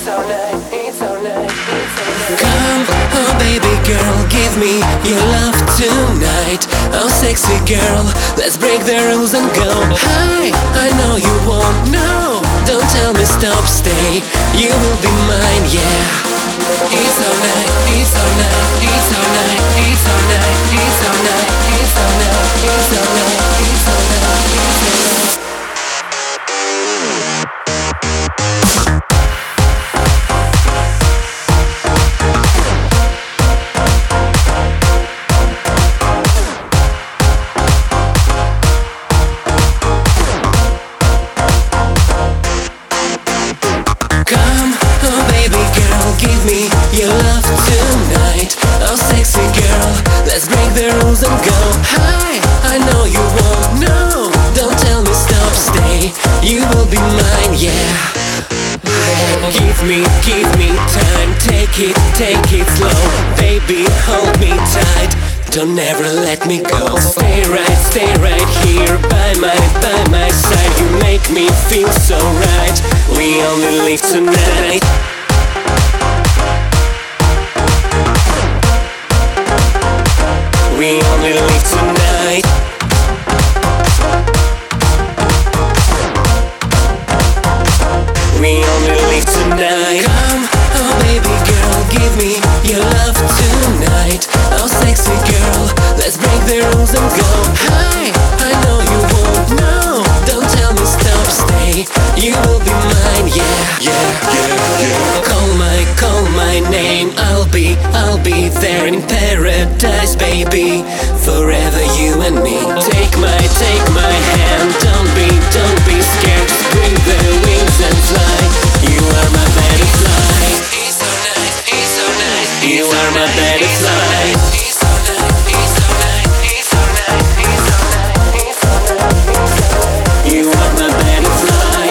Come, oh baby girl, give me your love tonight. Oh sexy girl, let's break the rules and go. Hi, I know you won't know. Don't tell me stop, stay. You will be mine, yeah. It's alright, it's alright, it's alright, it's alright, it's alright, it's alright, it's alright, it's alright, it's alright. Give me your love tonight. Oh sexy girl, let's break the rules and go. Hi, I know you won't know. Don't tell me stop, stay. You will be mine, yeah. Give me time. Take it slow. Baby, hold me tight. Don't ever let me go. Stay right here by my side. You make me feel so right. We only live tonight. We only live tonight. We only live tonight. Come, oh baby girl, give me your love tonight. Oh sexy girl, let's break the rules and go. Hi, I know you won't know. Don't tell me stop, stay. You will be mine, yeah. Call my name. I'll be there in paradise, baby. Forever you and me. Take my hand. Don't be scared. Just bring the wings and fly. You are my butterfly. You are my butterfly. You are my butterfly.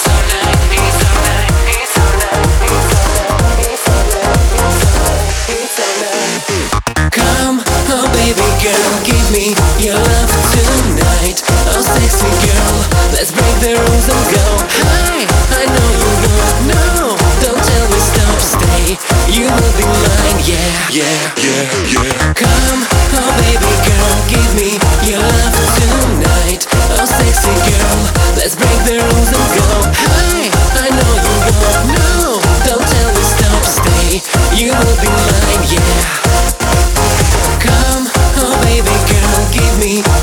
Come, oh baby girl, give me your love tonight. Oh sexy girl, let's break the rules and go. Hi, I know you won't know. Don't tell me stop, stay. You will be mine, yeah. Come, oh baby girl, give me your love tonight. Oh sexy girl, let's break the rules and go. Hi, I know you won't know. Don't tell me stop, stay. You will be mine, yeah. Come, oh baby girl, give me